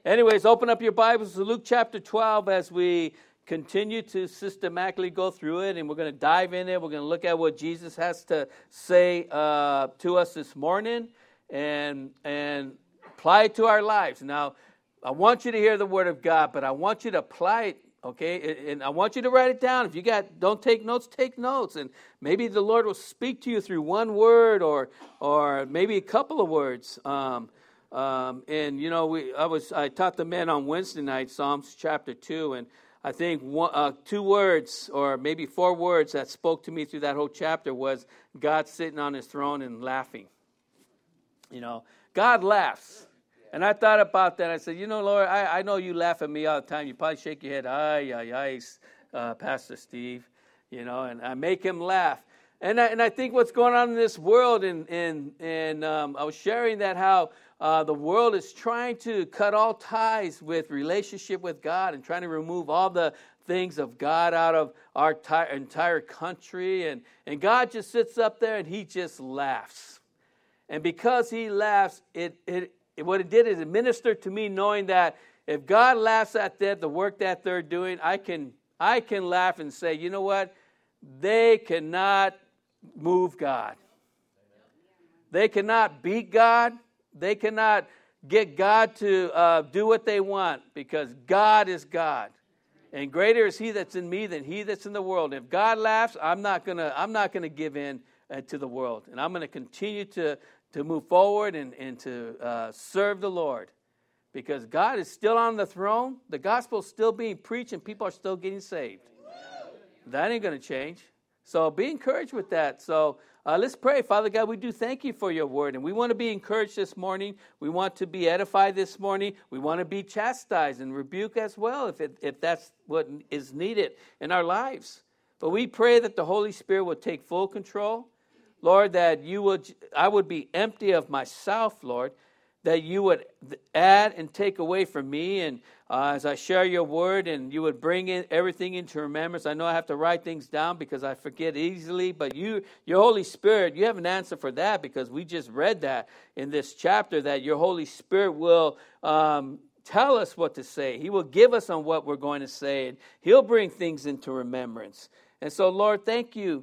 Anyways, open up your Bibles to Luke chapter 12 as we continue to systematically go through it, and we're going to dive in it. We're going to look at what Jesus has to say to us this morning and apply it to our lives. Now, I want you to hear the Word of God, but I want you to apply it, okay? And I want you to write it down. If you don't take notes, take notes. And maybe the Lord will speak to you through one word or maybe a couple of words. And you know, I taught the men on Wednesday night Psalms chapter 2, and I think 2 words or maybe 4 words that spoke to me through that whole chapter was God sitting on his throne and laughing. You know, God laughs. And I thought about that. I said, you know, Lord, I know you laugh at me all the time. You probably shake your head, Pastor Steve, you know, and I make him laugh. And I think what's going on in this world, and I was sharing that how the world is trying to cut all ties with relationship with God and trying to remove all the things of God out of our entire country. And God just sits up there and he just laughs. And because he laughs, what it did is it ministered to me knowing that if God laughs at that, the work that they're doing, I can laugh and say, you know what? They cannot move God. They cannot beat God. They cannot get God to do what they want because God is God. And greater is he that's in me than he that's in the world. If God laughs, I'm not gonna give in to the world. And I'm going to continue to move forward and to serve the Lord. Because God is still on the throne. The gospel is still being preached and people are still getting saved. That ain't going to change. So be encouraged with that. So let's pray. Father God, we do thank you for your word. And we want to be encouraged this morning. We want to be edified this morning. We want to be chastised and rebuked as well if that's what is needed in our lives. But we pray that the Holy Spirit will take full control. Lord, that I would be empty of myself, Lord, that you would add and take away from me. And as I share your word, and you would bring in everything into remembrance. I know I have to write things down because I forget easily, but your Holy Spirit, you have an answer for that because we just read that in this chapter, that your Holy Spirit will tell us what to say. He will give us on what we're going to say, and he'll bring things into remembrance. And so, Lord, thank you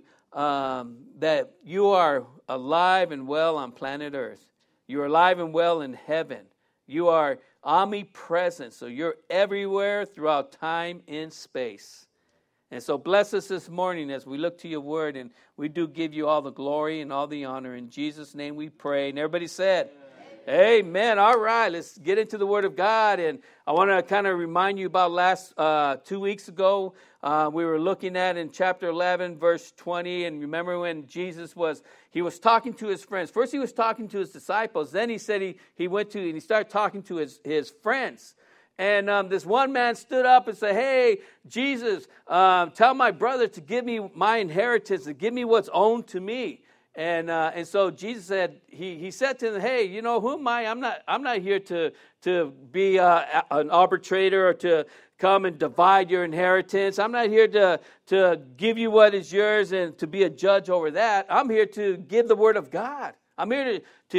that you are alive and well on planet Earth. You are alive and well in heaven. You are omnipresent, so you're everywhere throughout time and space. And so bless us this morning as we look to your word, and we do give you all the glory and all the honor. In Jesus' name we pray. And everybody said, Amen. All right, let's get into the Word of God. And I want to kind of remind you about last 2 weeks ago, we were looking at in chapter 11, verse 20. And remember when Jesus was talking to his friends. First he was talking to his disciples. Then he said he started talking to his friends. And this one man stood up and said, hey, Jesus, tell my brother to give me my inheritance, to give me what's owned to me. And so Jesus said, he said to them, hey, you know, who am I? I'm not here to be an arbitrator or to come and divide your inheritance. I'm not here to give you what is yours and to be a judge over that. I'm here to give the word of God. I'm here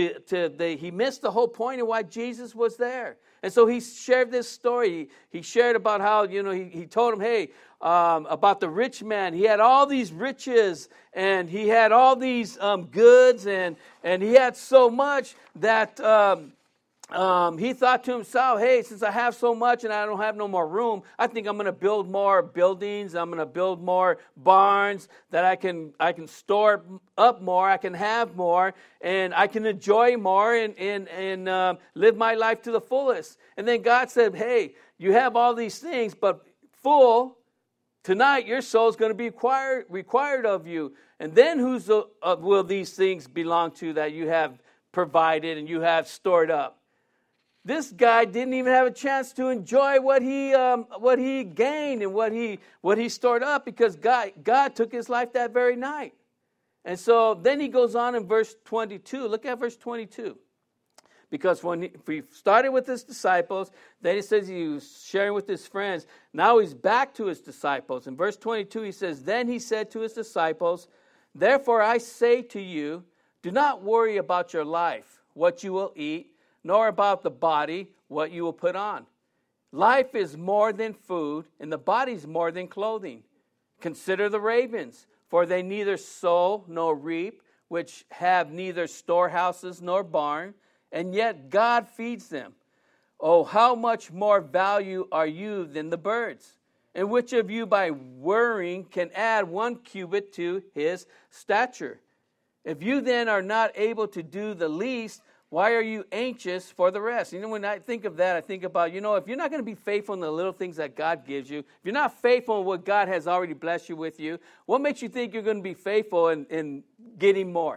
he missed the whole point of why Jesus was there. And so he shared this story. He shared about how, you know, he told him, hey, about the rich man. He had all these riches and he had all these goods and he had so much that he thought to himself, hey, since I have so much and I don't have no more room, I think I'm going to build more buildings. I'm going to build more barns that I can store up more. I can have more and I can enjoy more and live my life to the fullest. And then God said, hey, you have all these things, but fool, tonight your soul is going to be required of you. And then whose will these things belong to that you have provided and you have stored up? This guy didn't even have a chance to enjoy what he gained and what he stored up because God took his life that very night. And so then he goes on in verse 22. Look at verse 22. Because when he started with his disciples, then he says he was sharing with his friends. Now he's back to his disciples. In verse 22 he says, then he said to his disciples, therefore I say to you, do not worry about your life, what you will eat, nor about the body, what you will put on. Life is more than food, and the body's more than clothing. Consider the ravens, for they neither sow nor reap, which have neither storehouses nor barn, and yet God feeds them. Oh, how much more value are you than the birds? And which of you by worrying can add 1 cubit to his stature? If you then are not able to do the least, why are you anxious for the rest? When I think of that, I think about, if you're not going to be faithful in the little things that God gives you, if you're not faithful in what God has already blessed you with what makes you think you're going to be faithful in getting more?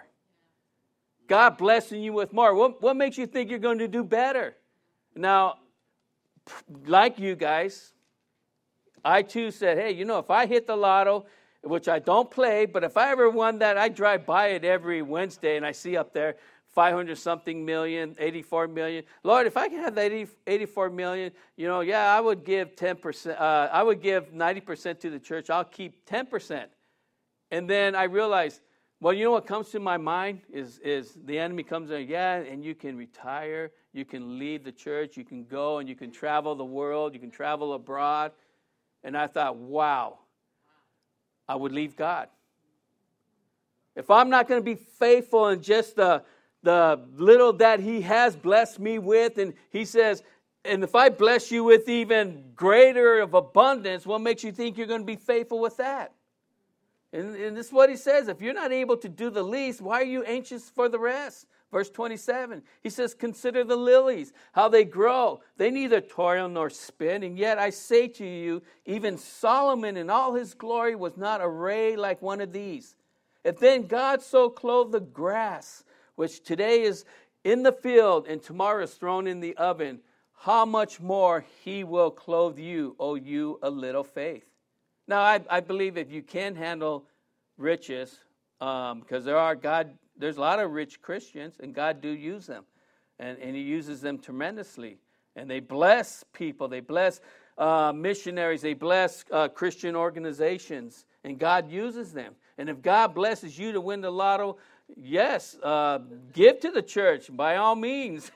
God blessing you with more. What makes you think you're going to do better? Now, like you guys, I too said, hey, if I hit the lotto, which I don't play, but if I ever won that, I drive by it every Wednesday and I see up there 500-something million, 84 million. Lord, if I can have that 84 million, I would give 10%. I would give 90% to the church. I'll keep 10%. And then I realized, what comes to my mind is the enemy comes in, and you can retire, you can leave the church, you can go and you can travel the world, you can travel abroad. And I thought, wow, I would leave God. If I'm not going to be faithful in just the little that he has blessed me with, and he says, and if I bless you with even greater of abundance, what makes you think you're going to be faithful with that? And this is what he says. If you're not able to do the least, why are you anxious for the rest? Verse 27, he says, consider the lilies, how they grow. They neither toil nor spin. And yet I say to you, even Solomon in all his glory was not arrayed like one of these. If then God so clothed the grass, which today is in the field and tomorrow is thrown in the oven, how much more he will clothe you, O you a little faith. Now, I believe if you can handle riches, because there's a lot of rich Christians, and God do use them, and he uses them tremendously. And they bless people, they bless missionaries, they bless Christian organizations, and God uses them. And if God blesses you to win the lotto, yes, give to the church by all means,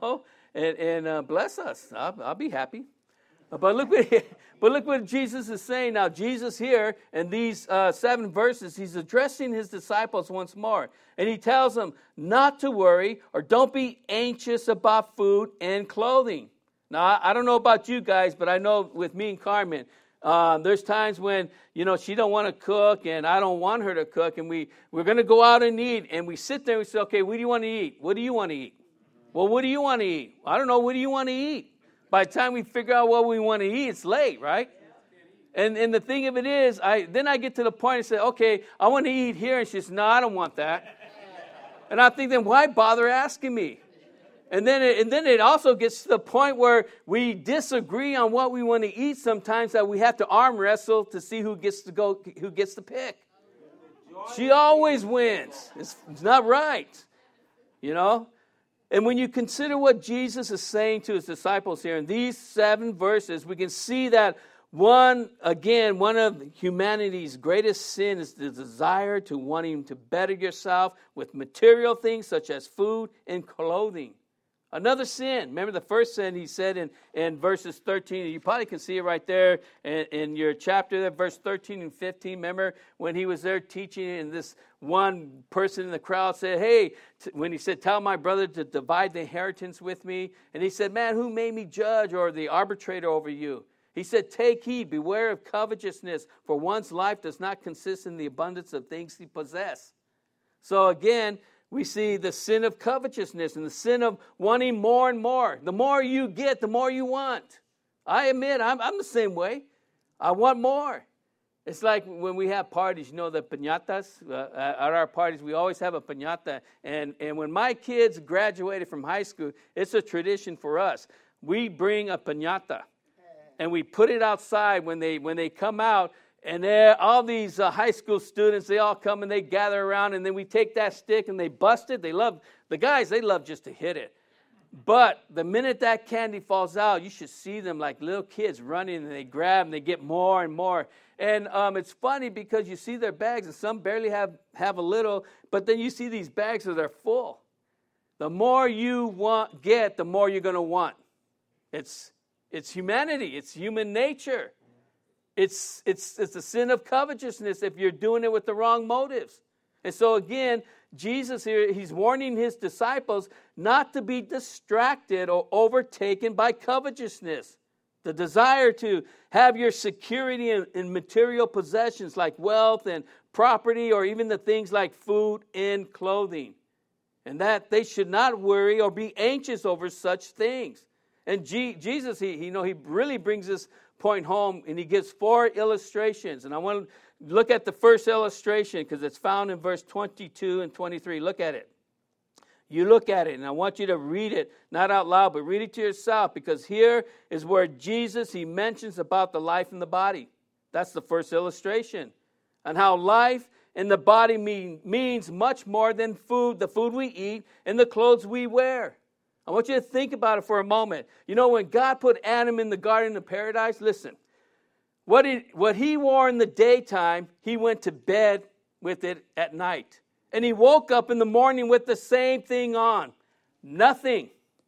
and bless us. I'll be happy. But look what Jesus is saying now. Jesus here in these 7 verses, he's addressing his disciples once more. And he tells them not to worry or don't be anxious about food and clothing. Now, I don't know about you guys, but I know with me and Carmen, there's times when, she don't want to cook and I don't want her to cook. And we're going to go out and eat. And we sit there and we say, okay, what do you want to eat? What do you want to eat? Well, what do you want to eat? I don't know. What do you want to eat? By the time we figure out what we want to eat, it's late, right? And the thing of it is, I get to the point and say, okay, I want to eat here. And she says, no, I don't want that. And I think, then why bother asking me? And then it also gets to the point where we disagree on what we want to eat sometimes, that we have to arm wrestle to see who gets to pick. She always wins. It's not right, And when you consider what Jesus is saying to his disciples here in these 7 verses, we can see that one of humanity's greatest sin is the desire to wanting to better yourself with material things such as food and clothing. Another sin. Remember the first sin he said in verses 13. You probably can see it right there in your chapter, there, verse 13 and 15. Remember when he was there teaching and this one person in the crowd said, hey, when he said, tell my brother to divide the inheritance with me. And he said, man, who made me judge or the arbitrator over you? He said, take heed, beware of covetousness, for one's life does not consist in the abundance of things he possesses. So again, we see the sin of covetousness and the sin of wanting more and more. The more you get, the more you want. I admit, I'm the same way. I want more. It's like when we have parties, the piñatas. At our parties, we always have a piñata. And when my kids graduated from high school, it's a tradition for us. We bring a piñata, and we put it outside when they come out. And all these high school students, they all come and they gather around, and then we take that stick and they bust it. They love just to hit it. But the minute that candy falls out, you should see them like little kids running, and they grab and they get more and more. And it's funny because you see their bags, and some barely have a little, but then you see these bags that are full. The more you get, the more you're going to want. It's It's humanity. It's human nature. It's the sin of covetousness if you're doing it with the wrong motives. And so again, Jesus here, he's warning his disciples not to be distracted or overtaken by covetousness. The desire to have your security in material possessions like wealth and property, or even the things like food and clothing. And that they should not worry or be anxious over such things. And Jesus, he really brings this point home, and he gives 4 illustrations. And I want to look at the first illustration because it's found in verse 22 and 23. Look at it. You look at it, and I want you to read it, not out loud, but read it to yourself, because here is where Jesus, he mentions about the life in the body. That's the first illustration. And how life in the body means much more than food, the food we eat, and the clothes we wear. I want you to think about it for a moment. You know, when God put Adam in the Garden of Paradise, listen, what he wore in the daytime, he went to bed with it at night. And he woke up in the morning with the same thing on. Nothing.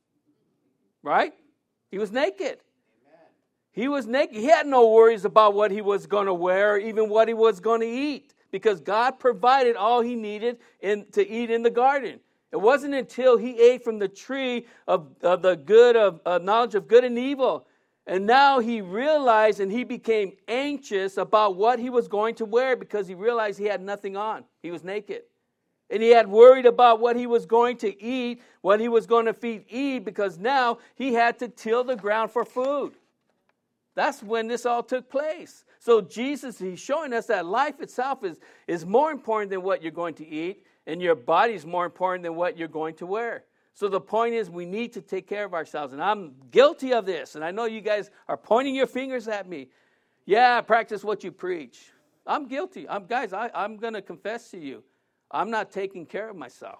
Right? He was naked. Amen. He was naked. He had no worries about what he was going to wear or even what he was going to eat, because God provided all he needed to eat in the garden. It wasn't until he ate from the tree of the good of knowledge of good and evil. And now he realized, and he became anxious about what he was going to wear, because he realized he had nothing on. He was naked. And he had worried about what he was going to eat, what he was going to feed Eve, because now he had to till the ground for food. That's when this all took place. So Jesus, he's showing us that life itself is more important than what you're going to eat, and your body is more important than what you're going to wear. So the point is, we need to take care of ourselves. And I'm guilty of this, and I know you guys are pointing your fingers at me. Yeah, practice what you preach. I'm guilty. I'm going to confess to you. I'm not taking care of myself.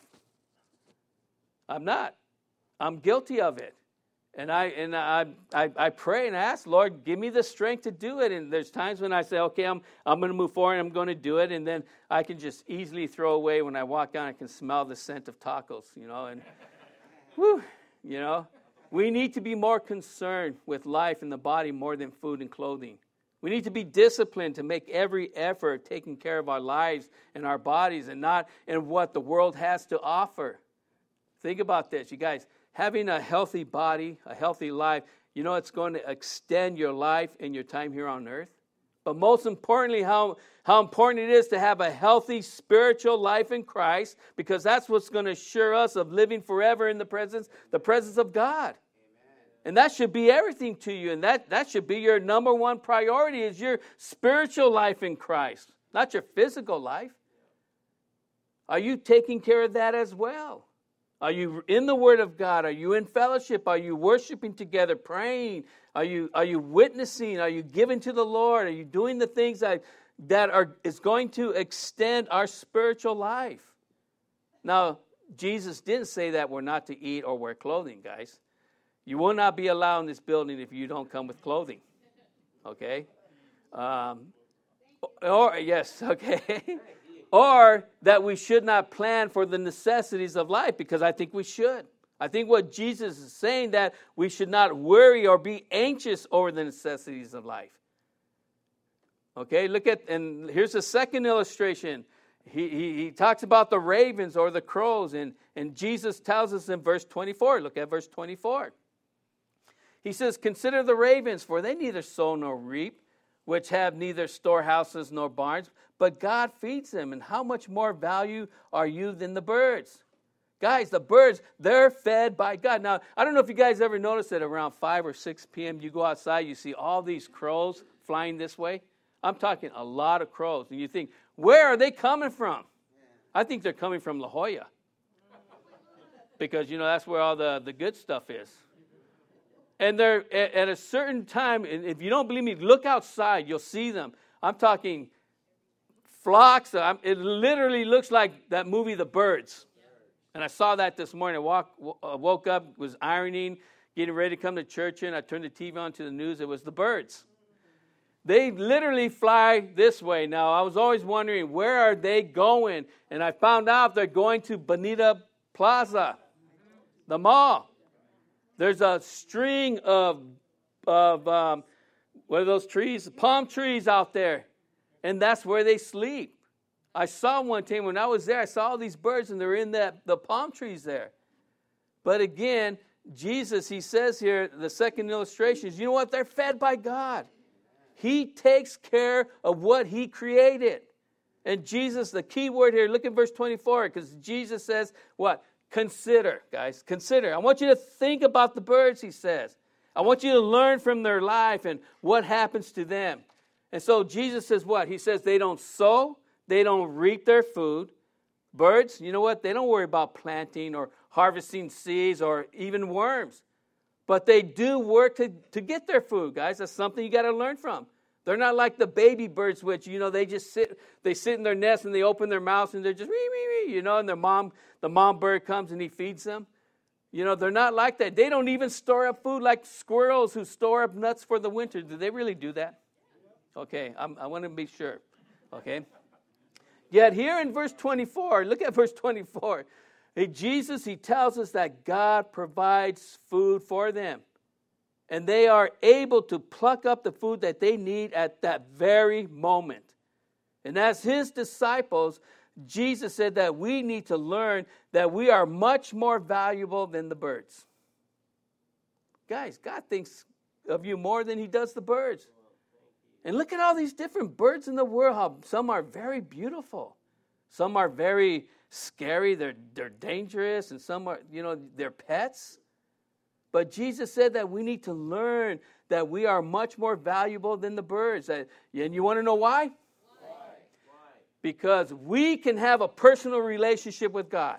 I'm not. I'm guilty of it. And I pray and ask, Lord, give me the strength to do it. And there's times when I say, okay, I'm going to move forward, I'm going to do it. And then I can just easily throw away. When I walk down, I can smell the scent of tacos, and whew, we need to be more concerned with life in the body more than food and clothing. We need to be disciplined to make every effort taking care of our lives and our bodies, and not in what the world has to offer. Think about this, you guys. Having a healthy body, a healthy life, it's going to extend your life and your time here on earth. But most importantly, how important it is to have a healthy spiritual life in Christ, because that's what's going to assure us of living forever in the presence of God. And that should be everything to you. And that should be your number one priority, is your spiritual life in Christ, not your physical life. Are you taking care of that as well? Are you in the Word of God? Are you in fellowship? Are you worshiping together, praying? Are you witnessing? Are you giving to the Lord? Are you doing the things that is going to extend our spiritual life? Now, Jesus didn't say that we're not to eat or wear clothing, guys. You will not be allowed in this building if you don't come with clothing. Okay? Or that we should not plan for the necessities of life, because I think we should. I think what Jesus is saying, that we should not worry or be anxious over the necessities of life. Okay, and here's the second illustration. He talks about the ravens or the crows, and Jesus tells us in verse 24. Look at verse 24. He says, "Consider the ravens, for they neither sow nor reap, which have neither storehouses nor barns, but God feeds them. And how much more value are you than the birds?" Guys, the birds, they're fed by God. Now, I don't know if you guys ever noticed that around 5 or 6 p.m., you go outside, you see all these crows flying this way. I'm talking a lot of crows. And you think, where are they coming from? I think they're coming from La Jolla. Because, that's where all the good stuff is. And they're at a certain time, and if you don't believe me, look outside, you'll see them. I'm talking flocks. It literally looks like that movie, The Birds. And I saw that this morning. I woke up, was ironing, getting ready to come to church, and I turned the TV on to the news. It was The Birds. They literally fly this way. Now, I was always wondering, where are they going? And I found out they're going to Bonita Plaza, the mall. There's a string of what are those trees? Palm trees out there. And that's where they sleep. I saw one time when I was there, I saw all these birds and they're in the palm trees there. But again, Jesus, he says here, the second illustration is, you know what? They're fed by God. He takes care of what he created. And Jesus, the key word here, look at verse 24, because Jesus says, what? Consider, guys, consider. I want you to think about the birds, he says. I want you to learn from their life and what happens to them. And so Jesus says what? He says they don't sow, they don't reap their food. Birds, you know what? They don't worry about planting or harvesting seeds or even worms. But they do work to get their food, guys. That's something you got to learn from. They're not like the baby birds, which, you know, they sit in their nest and they open their mouths and they're just, you know, and the mom bird comes and he feeds them. You know, they're not like that. They don't even store up food like squirrels who store up nuts for the winter. Do they really do that? Okay, I want to be sure. Okay. Yet here in verse 24, look at verse 24. Jesus, he tells us that God provides food for them. And they are able to pluck up the food that they need at that very moment. And as his disciples, Jesus said that we need to learn that we are much more valuable than the birds. Guys, God thinks of you more than he does the birds. And look at all these different birds in the world, how some are very beautiful. Some are very scary, they're dangerous, and some are, you know, they're pets. But Jesus said that we need to learn that we are much more valuable than the birds. And you want to know why? Because we can have a personal relationship with God.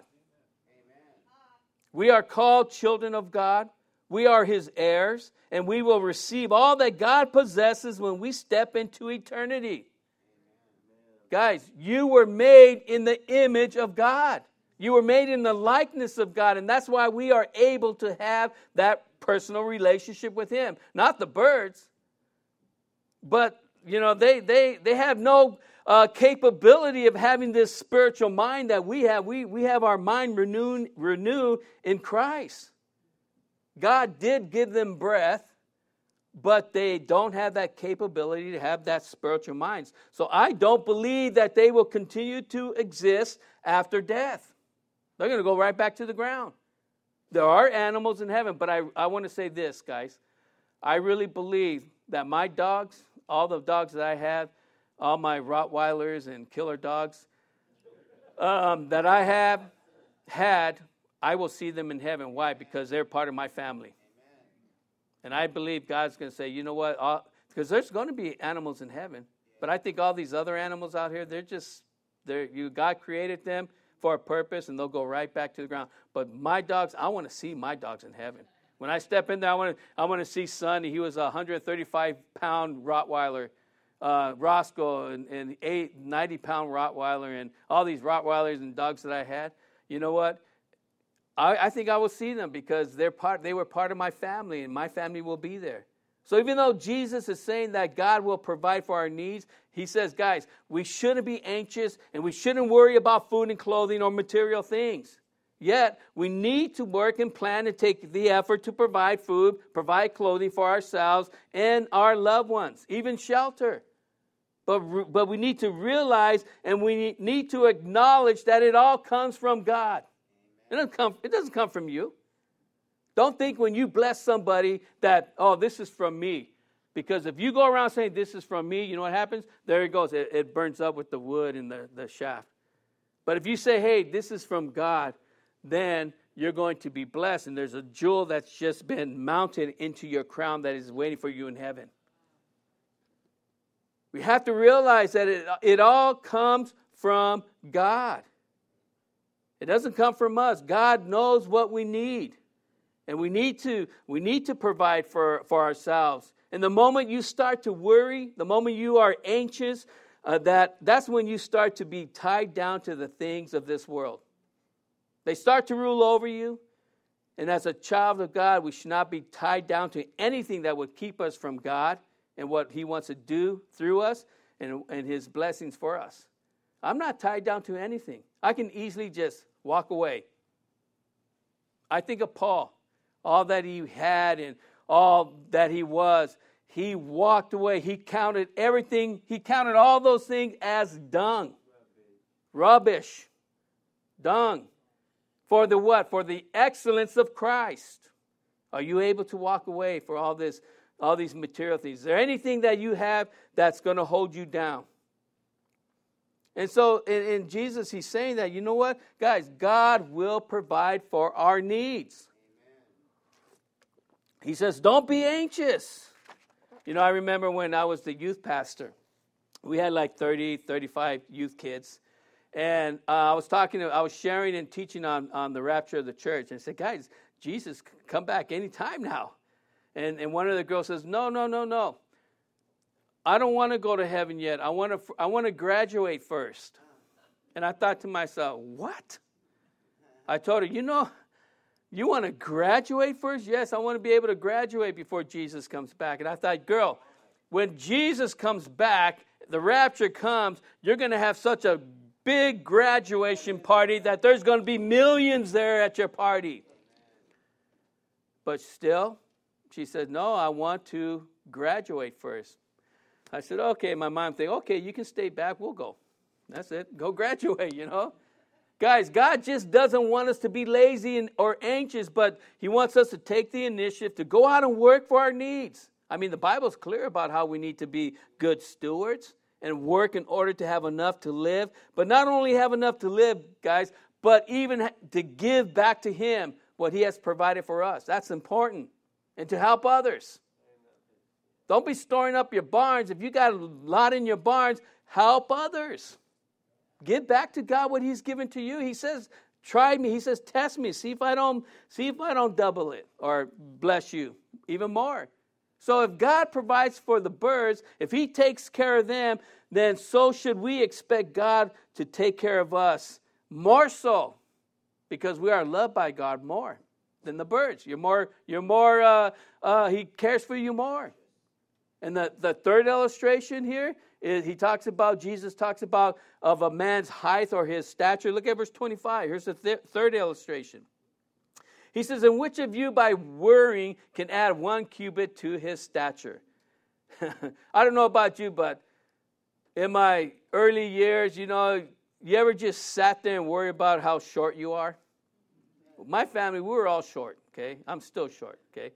We are called children of God. We are his heirs. And we will receive all that God possesses when we step into eternity. Guys, you were made in the image of God. You were made in the likeness of God, and that's why we are able to have that personal relationship with him. Not the birds, but, you know, they have no capability of having this spiritual mind that we have. We have our mind renewed in Christ. God did give them breath, but they don't have that capability to have that spiritual mind. So I don't believe that they will continue to exist after death. They're going to go right back to the ground. There are animals in heaven, but I want to say this, guys. I really believe that my dogs, all the dogs that I have, all my Rottweilers and killer dogs that I have had, I will see them in heaven. Why? Because they're part of my family. And I believe God's going to say, you know what? Because there's going to be animals in heaven. But I think all these other animals out here, God created them for a purpose, and they'll go right back to the ground. But my dogs, I want to see my dogs in heaven. When I step in there, I want to see Sonny. He was a 135-pound Rottweiler. Roscoe and 90-pound Rottweiler, and all these Rottweilers and dogs that I had. You know what? I think I will see them because they were part of my family, and my family will be there. So even though Jesus is saying that God will provide for our needs, he says, guys, we shouldn't be anxious and we shouldn't worry about food and clothing or material things. Yet, we need to work and plan and take the effort to provide food, provide clothing for ourselves and our loved ones, even shelter. But we need to realize and we need to acknowledge that it all comes from God. It doesn't come from you. Don't think when you bless somebody that, oh, this is from me. Because if you go around saying this is from me, you know what happens? There it goes. It burns up with the wood and the shaft. But if you say, hey, this is from God, then you're going to be blessed. And there's a jewel that's just been mounted into your crown that is waiting for you in heaven. We have to realize that it all comes from God. It doesn't come from us. God knows what we need. And we need to provide for ourselves. And the moment you start to worry, the moment you are anxious, that's when you start to be tied down to the things of this world. They start to rule over you. And as a child of God, we should not be tied down to anything that would keep us from God and what he wants to do through us and his blessings for us. I'm not tied down to anything. I can easily just walk away. I think of Paul, all that he had and all that he was, he walked away. He counted everything. He counted all those things as dung, rubbish, dung. For the what? For the excellence of Christ. Are you able to walk away for all these material things? Is there anything that you have that's going to hold you down? And so in Jesus, he's saying that, you know what, guys, God will provide for our needs. He says, don't be anxious. You know, I remember when I was the youth pastor, we had like 30, 35 youth kids. And I was sharing and teaching on the rapture of the church. And I said, guys, Jesus can come back anytime now. And one of the girls says, no. I don't want to go to heaven yet. I want to graduate first. And I thought to myself, what? I told her, you want to graduate first? Yes, I want to be able to graduate before Jesus comes back. And I thought, girl, when Jesus comes back, the rapture comes, you're going to have such a big graduation party that there's going to be millions there at your party. But still, she said, no, I want to graduate first. I said, okay. My mom thinking, okay, you can stay back. We'll go. That's it. Go graduate, Guys, God just doesn't want us to be lazy or anxious, but he wants us to take the initiative to go out and work for our needs. I mean, the Bible's clear about how we need to be good stewards and work in order to have enough to live. But not only have enough to live, guys, but even to give back to him what he has provided for us. That's important. And to help others. Don't be storing up your barns. If you got a lot in your barns, help others. Give back to God what he's given to you. He says, try me. He says, test me. See if I don't double it or bless you even more. So if God provides for the birds, if he takes care of them, then so should we expect God to take care of us more so, because we are loved by God more than the birds. He cares for you more. And the third illustration here is Jesus talks about of a man's height or his stature. Look at verse 25. Here's the third illustration. He says, and which of you by worrying can add 1 cubit to his stature? I don't know about you, but in my early years, you ever just sat there and worry about how short you are? My family, we were all short, okay? I'm still short, okay?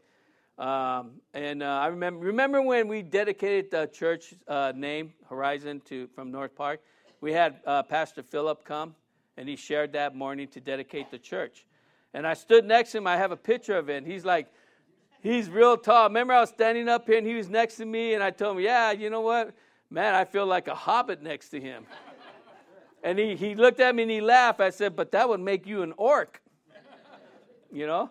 I remember when we dedicated the church name, Horizon, from North Park. We had Pastor Philip come, and he shared that morning to dedicate the church. And I stood next to him. I have a picture of it. And he's real tall. Remember, I was standing up here, and he was next to me, and I told him, yeah, you know what? Man, I feel like a hobbit next to him. And he looked at me, and he laughed. I said, but that would make you an orc. You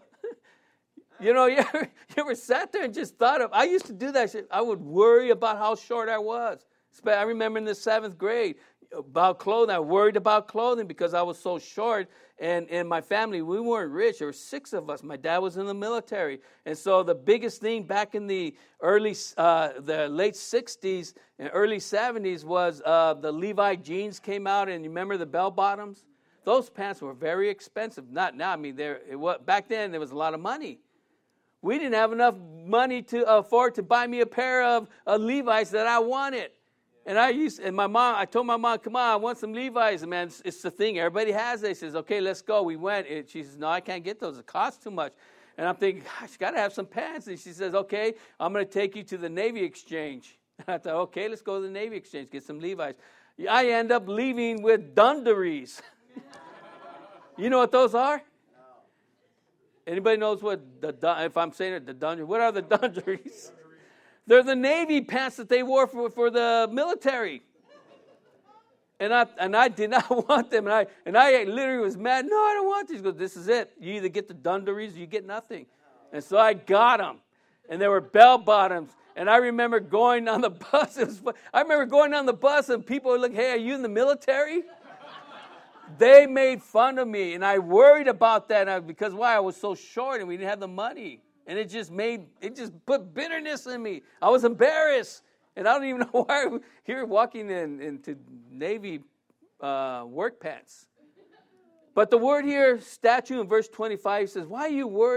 ever sat there and just thought of, I used to do that shit. I would worry about how short I was. I remember in the 7th grade, about clothing. I worried about clothing because I was so short. And in my family, we weren't rich. There were 6 of us. My dad was in the military. And so the biggest thing back in the the late 60s and early 70s was the Levi jeans came out. And you remember the bell bottoms? Those pants were very expensive. Not now. I mean, back then there was a lot of money. We didn't have enough money to afford to buy me a pair of Levi's that I wanted. And I told my mom, come on, I want some Levi's. And man, it's the thing. Everybody has it. She says, okay, let's go. We went. And she says, no, I can't get those. It costs too much. And I'm thinking, gosh, got to have some pants. And she says, okay, I'm going to take you to the Navy Exchange. And I thought, okay, let's go to the Navy Exchange, get some Levi's. I end up leaving with dungarees. You know what those are? Anybody knows what if I'm saying it, the dungarees? What are the dungarees? They're the Navy pants that they wore for the military. And I did not want them. And I literally was mad. No, I don't want these. He goes, this is it. You either get the dungarees or you get nothing. And so I got them. And they were bell bottoms. And I remember going on the bus. And people were like, hey, are you in the military? They made fun of me. And I worried about that because why? I was so short and we didn't have the money. And it just put bitterness in me. I was embarrassed. And I don't even know why I'm here walking into Navy work pants. But the word here, statue in verse 25, says, why you worry?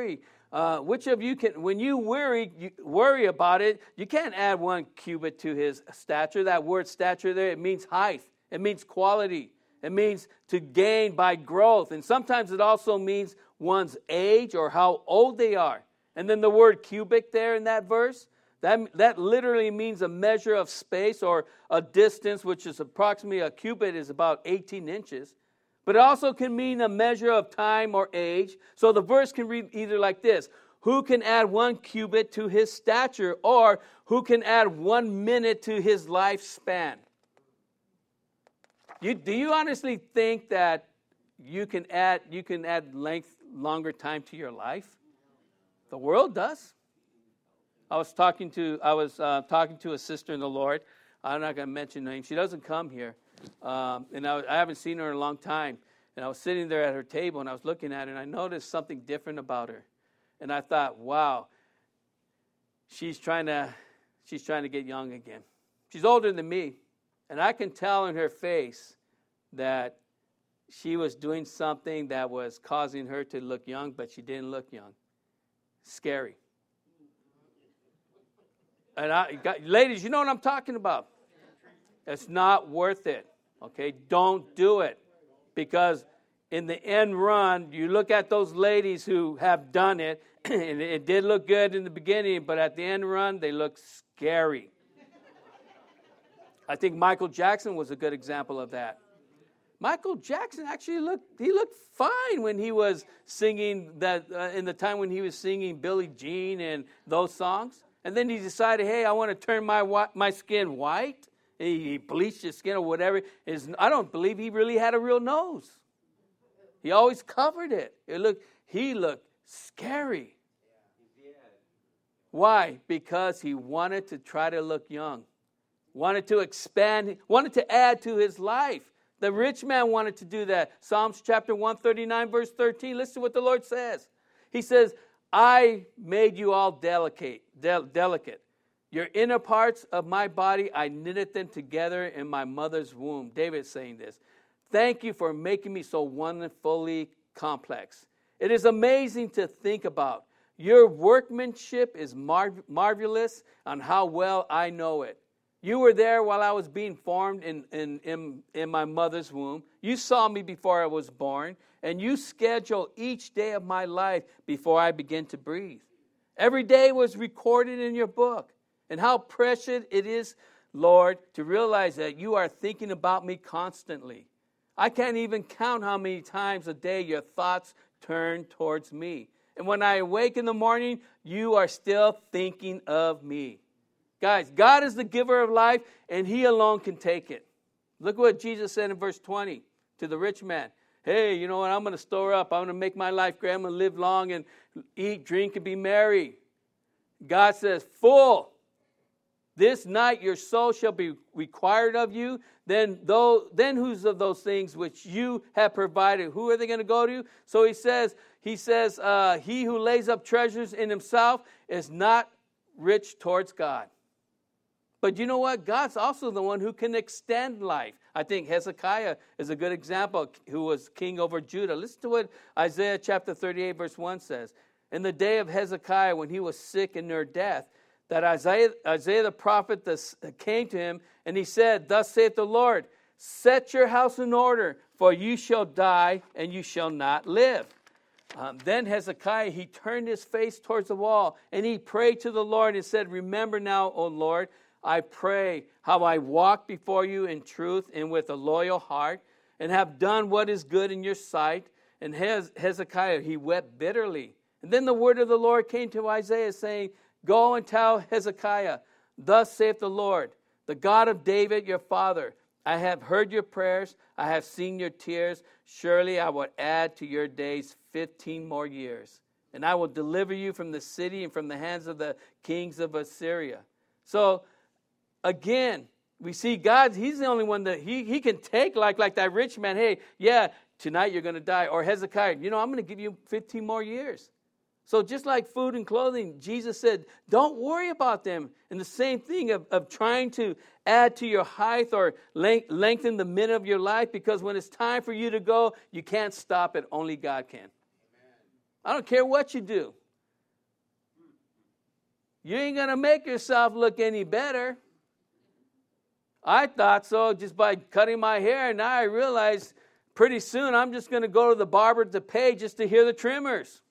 Which of you can, when you worry about it, you can't add 1 cubit to his stature. That word stature there, it means height. It means quality. It means to gain by growth. And sometimes it also means one's age or how old they are. And then the word cubic there in that verse, that literally means a measure of space or a distance, which is approximately, a cubit is about 18 inches. But it also can mean a measure of time or age. So the verse can read either like this: who can add 1 cubit to his stature, or who can add 1 minute to his lifespan? Do you honestly think that you can add longer time to your life? The world does. I was talking to a sister in the Lord. I'm not going to mention her name. She doesn't come here. And I haven't seen her in a long time. And I was sitting there at her table, and I was looking at her, and I noticed something different about her. And I thought, wow, she's trying to get young again. She's older than me, and I can tell in her face that she was doing something that was causing her to look young, but she didn't look young. Scary. And ladies, you know what I'm talking about. It's not worth it. Okay, don't do it. Because in the end run, you look at those ladies who have done it, and it did look good in the beginning, but at the end run, they look scary. I think Michael Jackson was a good example of that. Michael Jackson actually looked fine when he was singing that in the time when he was singing Billie Jean and those songs. And then he decided, hey, I want to turn my skin white. He bleached his skin or whatever. I don't believe he really had a real nose. He always covered it. He looked scary. Why? Because he wanted to try to look young. Wanted to expand, wanted to add to his life. The rich man wanted to do that. Psalms chapter 139, verse 13. Listen to what the Lord says. He says, I made you all delicate. Your inner parts of my body, I knitted them together in my mother's womb. David's saying this. Thank you for making me so wonderfully complex. It is amazing to think about. Your workmanship is marvelous on how well I know it. You were there while I was being formed in my mother's womb. You saw me before I was born, and you schedule each day of my life before I begin to breathe. Every day was recorded in your book. And how precious it is, Lord, to realize that you are thinking about me constantly. I can't even count how many times a day your thoughts turn towards me. And when I awake in the morning, you are still thinking of me. Guys, God is the giver of life, and he alone can take it. Look what Jesus said in verse 20 to the rich man. Hey, you know what? I'm going to store up. I'm going to make my life great. I'm going to live long and eat, drink, and be merry. God says, fool, this night your soul shall be required of you. Then whose of those things which you have provided, who are they going to go to? So he says, he who lays up treasures in himself is not rich towards God. But you know what? God's also the one who can extend life. I think Hezekiah is a good example, who was king over Judah. Listen to what Isaiah chapter 38 verse 1 says. In the day of Hezekiah, when he was sick and near death, that Isaiah the prophet came to him, and he said, thus saith the Lord, set your house in order, for you shall die, and you shall not live. Then Hezekiah, he turned his face towards the wall, and he prayed to the Lord and said, remember now, O Lord, I pray how I walk before you in truth and with a loyal heart, and have done what is good in your sight. And Hezekiah, he wept bitterly. And then the word of the Lord came to Isaiah, saying, go and tell Hezekiah, thus saith the Lord, the God of David your father, I have heard your prayers, I have seen your tears. Surely I will add to your days 15 more years. And I will deliver you from the city and from the hands of the kings of Assyria. So, again, we see God, he's the only one that he can take like that rich man. Hey, yeah, tonight you're going to die. Or Hezekiah, I'm going to give you 15 more years. So just like food and clothing, Jesus said, don't worry about them. And the same thing of trying to add to your height or lengthen the minute of your life, because when it's time for you to go, you can't stop it. Only God can. Amen. I don't care what you do. You ain't going to make yourself look any better. I thought so just by cutting my hair. And now I realize pretty soon I'm just going to go to the barber to pay just to hear the trimmers.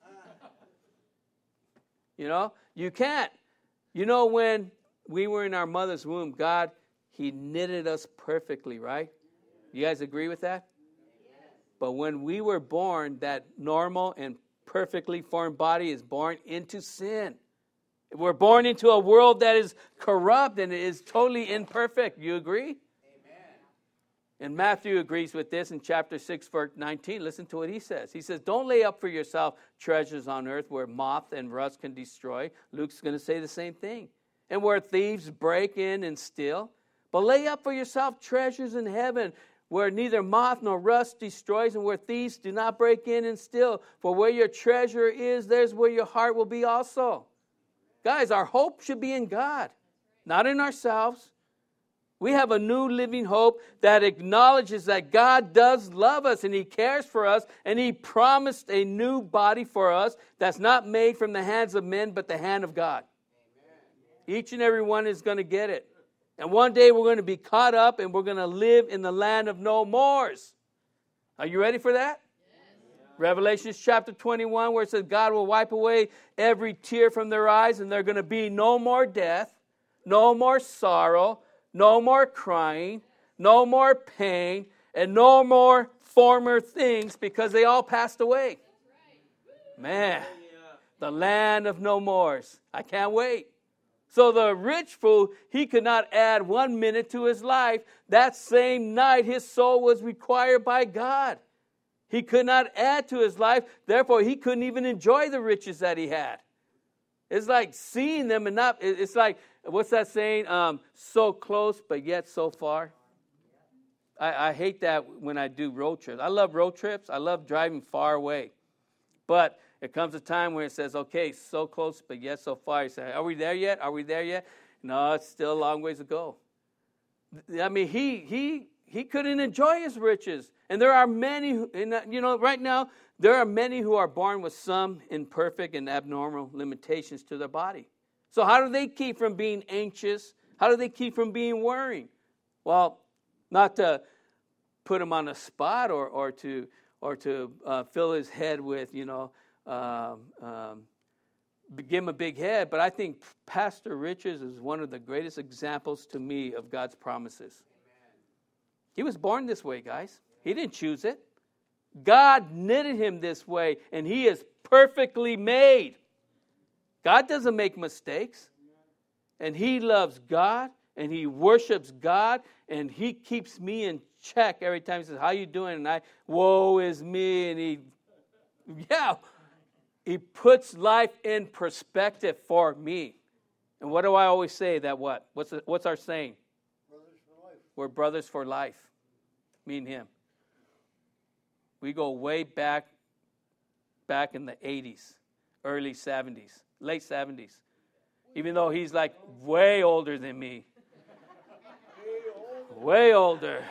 You know, you can't. You know, when we were in our mother's womb, God, He knitted us perfectly, right? You guys agree with that? But when we were born, that normal and perfectly formed body is born into sin. We're born into a world that is corrupt and is totally imperfect. You agree? Amen. And Matthew agrees with this in chapter 6, verse 19. Listen to what he says. He says, don't lay up for yourself treasures on earth where moth and rust can destroy. Luke's going to say the same thing. And where thieves break in and steal. But lay up for yourself treasures in heaven where neither moth nor rust destroys and where thieves do not break in and steal. For where your treasure is, there's where your heart will be also. Guys, our hope should be in God, not in ourselves. We have a new living hope that acknowledges that God does love us and He cares for us, and He promised a new body for us that's not made from the hands of men but the hand of God. Amen. Each and every one is going to get it. And one day we're going to be caught up and we're going to live in the land of no mores. Are you ready for that? Revelation chapter 21, where it says God will wipe away every tear from their eyes, and there's going to be no more death, no more sorrow, no more crying, no more pain, and no more former things, because they all passed away. Man, the land of no mores. I can't wait. So the rich fool, he could not add 1 minute to his life. That same night, his soul was required by God. He could not add to his life. Therefore, he couldn't even enjoy the riches that he had. It's like seeing them and not, it's like, what's that saying? So close, but yet so far. I hate that when I do road trips. I love road trips. I love driving far away. But there comes a time where it says, okay, so close, but yet so far. You say, are we there yet? Are we there yet? No, it's still a long ways to go. I mean, he couldn't enjoy his riches. And there are many, right now, there are many who are born with some imperfect and abnormal limitations to their body. So how do they keep from being anxious? How do they keep from being worrying? Well, not to put him on the spot or to fill his head with, give him a big head. But I think Pastor Richards is one of the greatest examples to me of God's promises. He was born this way, guys. He didn't choose it. God knitted him this way, and he is perfectly made. God doesn't make mistakes. And he loves God, and he worships God, and he keeps me in check every time he says, how you doing? And woe is me. And he puts life in perspective for me. And what do I always say? That what? What's our saying? Brothers for life. We're brothers for life. Me and him. We go way back in the 80s, early 70s, late 70s. Even though he's like way older than me. Way older.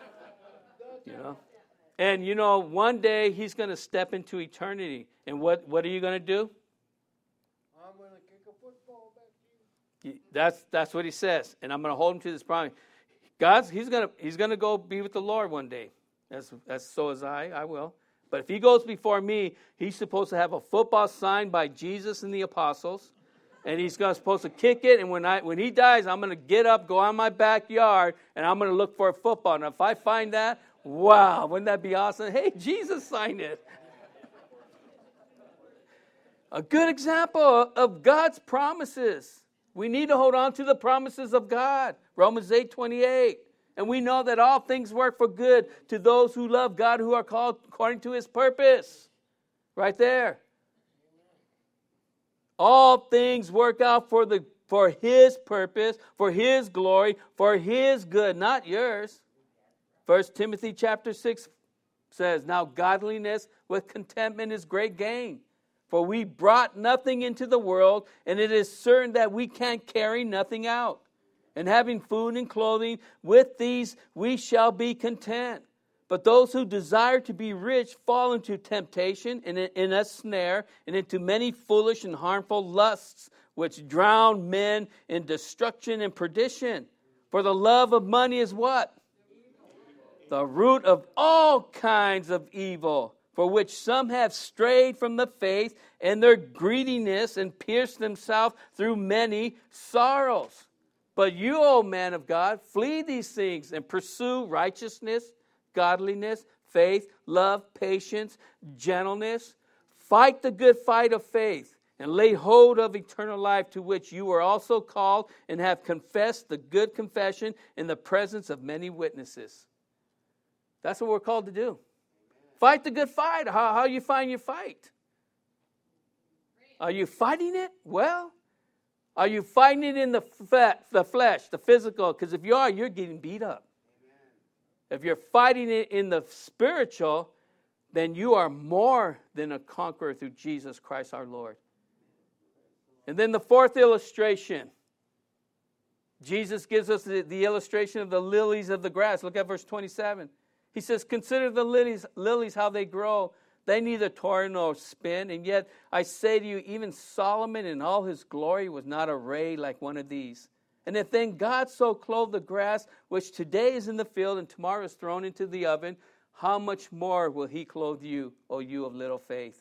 And one day he's going to step into eternity. And what are you going to do? I'm going to kick a football back to you. That's what he says. And I'm going to hold him to this promise. He's going to go be with the Lord one day. As so as I will. But if he goes before me, he's supposed to have a football signed by Jesus and the apostles. And he's supposed to kick it. And when he dies, I'm going to get up, go out in my backyard, and I'm going to look for a football. And if I find that, wow, wouldn't that be awesome? Hey, Jesus signed it. A good example of God's promises. We need to hold on to the promises of God. Romans 8:28. And we know that all things work for good to those who love God, who are called according to his purpose. Right there. All things work out for his purpose, for his glory, for his good, not yours. 1 Timothy chapter 6 says, now godliness with contentment is great gain. For we brought nothing into the world, and it is certain that we can't carry nothing out. And having food and clothing, with these we shall be content. But those who desire to be rich fall into temptation and in a snare and into many foolish and harmful lusts, which drown men in destruction and perdition. For the love of money is what? The root of all kinds of evil, for which some have strayed from the faith and their greediness and pierced themselves through many sorrows. But you, O man of God, flee these things and pursue righteousness, godliness, faith, love, patience, gentleness. Fight the good fight of faith and lay hold of eternal life, to which you were also called and have confessed the good confession in the presence of many witnesses. That's what we're called to do. Fight the good fight. How you find your fight? Are you fighting it? Well, are you fighting it in the flesh, the physical? Because if you are, you're getting beat up. If you're fighting it in the spiritual, then you are more than a conqueror through Jesus Christ our Lord. And then the fourth illustration. Jesus gives us the illustration of the lilies of the grass. Look at verse 27. He says, consider the lilies, how they grow. They neither toil nor spin. And yet I say to you, even Solomon in all his glory was not arrayed like one of these. And if then God so clothed the grass, which today is in the field and tomorrow is thrown into the oven, how much more will he clothe you, O you of little faith?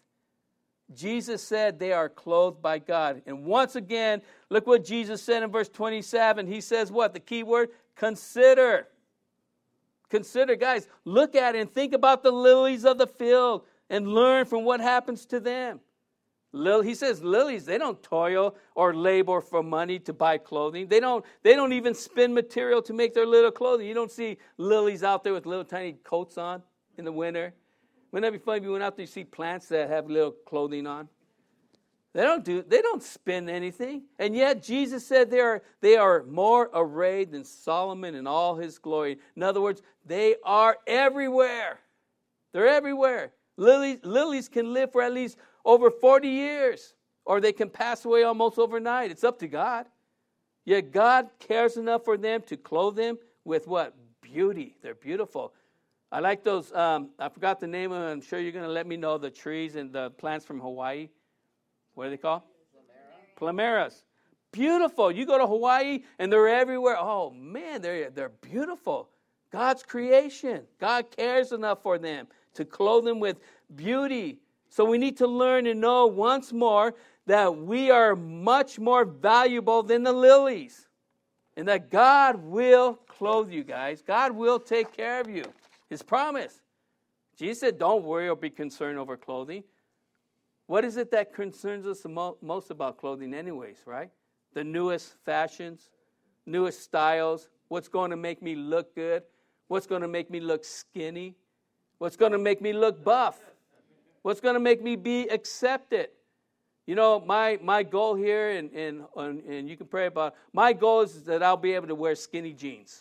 Jesus said they are clothed by God. And once again, look what Jesus said in verse 27. He says what? The key word, consider. Consider, guys, look at it and think about the lilies of the field and learn from what happens to them. He says lilies, they don't toil or labor for money to buy clothing. They don't even spin material to make their little clothing. You don't see lilies out there with little tiny coats on in the winter. Wouldn't that be fun if you went out there and see plants that have little clothing on? They don't spin anything. And yet Jesus said they are more arrayed than Solomon in all his glory. In other words, they are everywhere. They're everywhere. Lilies can live for at least over 40 years, or they can pass away almost overnight. It's up to God. Yet God cares enough for them to clothe them with what? Beauty. They're beautiful. I like those, I forgot the name of them. I'm sure you're going to let me know, the trees and the plants from Hawaii. What are they called? Plumeras. Beautiful. You go to Hawaii and they're everywhere. Oh, man, they're beautiful. God's creation. God cares enough for them to clothe them with beauty. So we need to learn and know once more that we are much more valuable than the lilies. And that God will clothe you, guys. God will take care of you. His promise. Jesus said, don't worry or be concerned over clothing. What is it that concerns us most about clothing anyways, right? The newest fashions, newest styles, what's going to make me look good, what's going to make me look skinny, what's going to make me look buff, what's going to make me be accepted. You know, my goal here, and you can pray about it, my goal is that I'll be able to wear skinny jeans.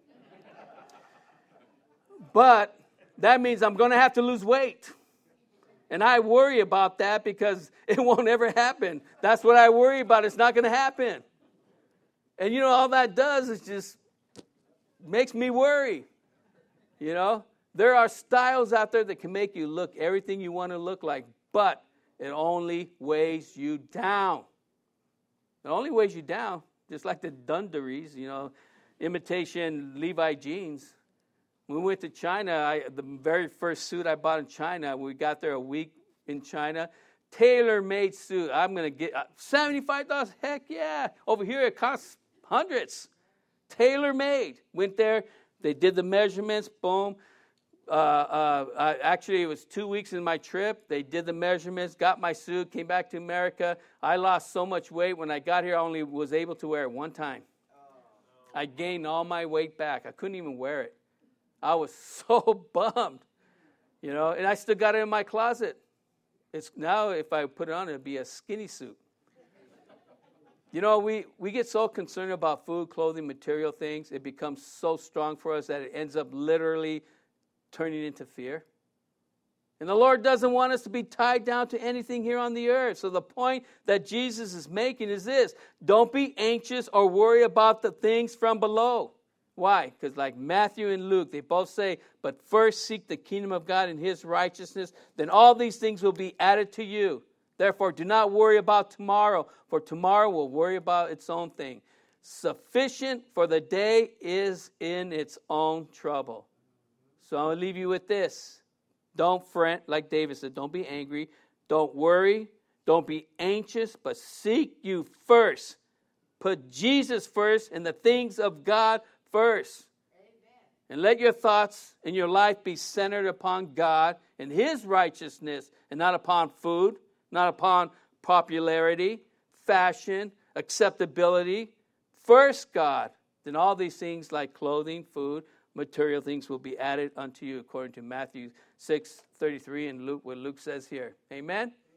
But that means I'm going to have to lose weight. And I worry about that because it won't ever happen. That's what I worry about. It's not going to happen. And you know, all that does is just makes me worry. You know, there are styles out there that can make you look everything you want to look like, but it only weighs you down. It only weighs you down, just like the dungarees, you know, imitation Levi jeans. When we went to China, the very first suit I bought in China, we got there a week in China, tailor-made suit. I'm going to get $75. Heck yeah. Over here it costs hundreds. Tailor-made. Went there. They did the measurements. Boom. Actually, it was 2 weeks in my trip. They did the measurements, got my suit, came back to America. I lost so much weight. When I got here, I only was able to wear it one time. I gained all my weight back. I couldn't even wear it. I was so bummed, you know, and I still got it in my closet. It's now, if I put it on, it'd be a skinny suit. You know, we get so concerned about food, clothing, material things. It becomes so strong for us that it ends up literally turning into fear. And the Lord doesn't want us to be tied down to anything here on the earth. So the point that Jesus is making is this: don't be anxious or worry about the things from below. Why? Because like Matthew and Luke, they both say, but first seek the kingdom of God and his righteousness, then all these things will be added to you. Therefore, do not worry about tomorrow, for tomorrow will worry about its own thing. Sufficient for the day is in its own trouble. So I'll leave you with this. Don't fret, like David said. Don't be angry. Don't worry. Don't be anxious, but seek you first. Put Jesus first and the things of God first. Amen. And let your thoughts and your life be centered upon God and His righteousness, and not upon food, not upon popularity, fashion, acceptability. First God. Then all these things like clothing, food, material things will be added unto you, according to Matthew 6:33 and Luke, what Luke says here. Amen?